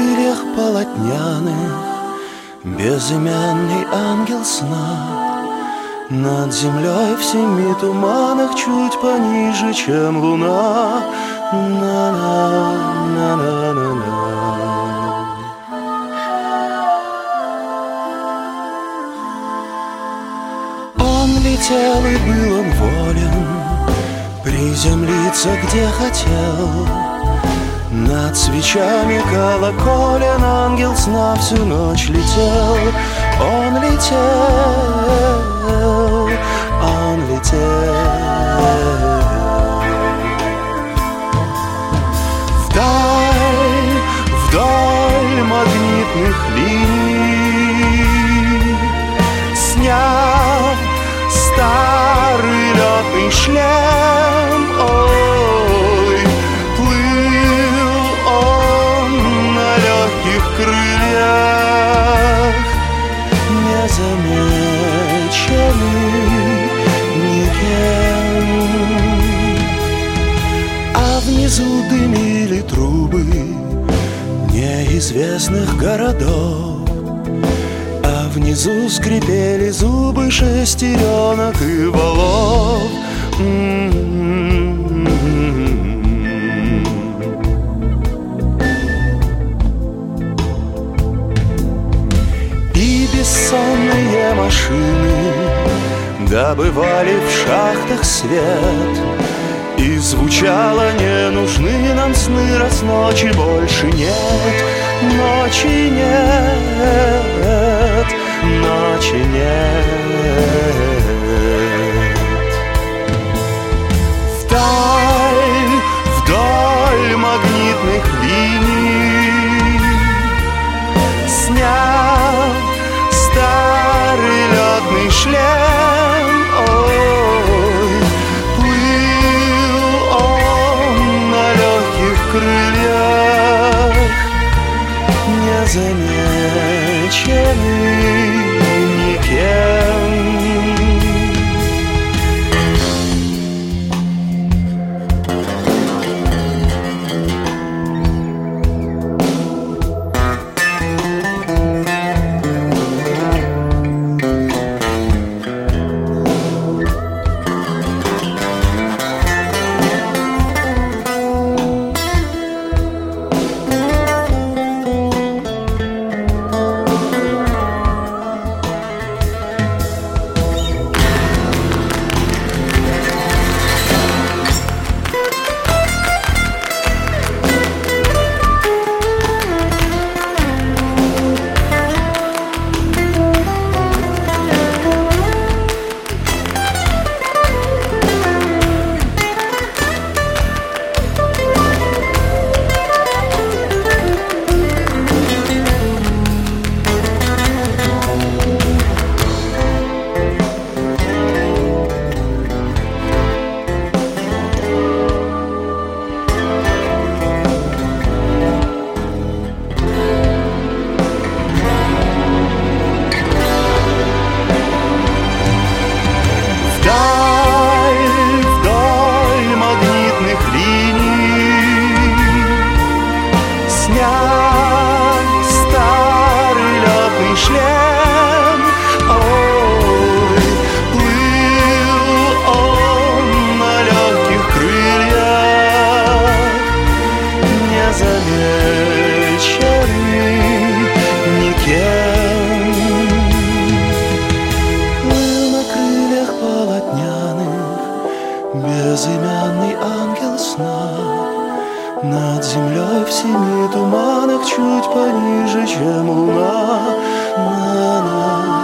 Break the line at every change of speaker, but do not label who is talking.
крыльях полотняных безымянный ангел сна над землей в 7 туманах чуть пониже, чем луна. На-на-на-на-на-на. Он летел, и был он волен приземлиться, где хотел. Над свечами колоколен ангел сна всю ночь летел. Он летел, он летел. Вдоль магнитных линий, сняв старый летный шлем, ой, плыл он на легких крыльях, незамеченный никем. А внизу дымили трубы неизвестных городов, а внизу скрипели зубы шестеренок и валов. И бессонные машины добывали в шахтах свет, и звучало: не нужны нам сны, раз ночи больше нет. Ночи нет, ночи нет. Вдоль магнитных линий, сняв старый летный шлем, ой, плыл он на легких крыльях, незамеченный никем. Вдоль магнитных линий, сняв старый летный шлем, ой, плыл он на легких крыльях, незамеченный никем. Безымянный ангел сна над землей в 7 туманах чуть пониже, чем луна. На-на.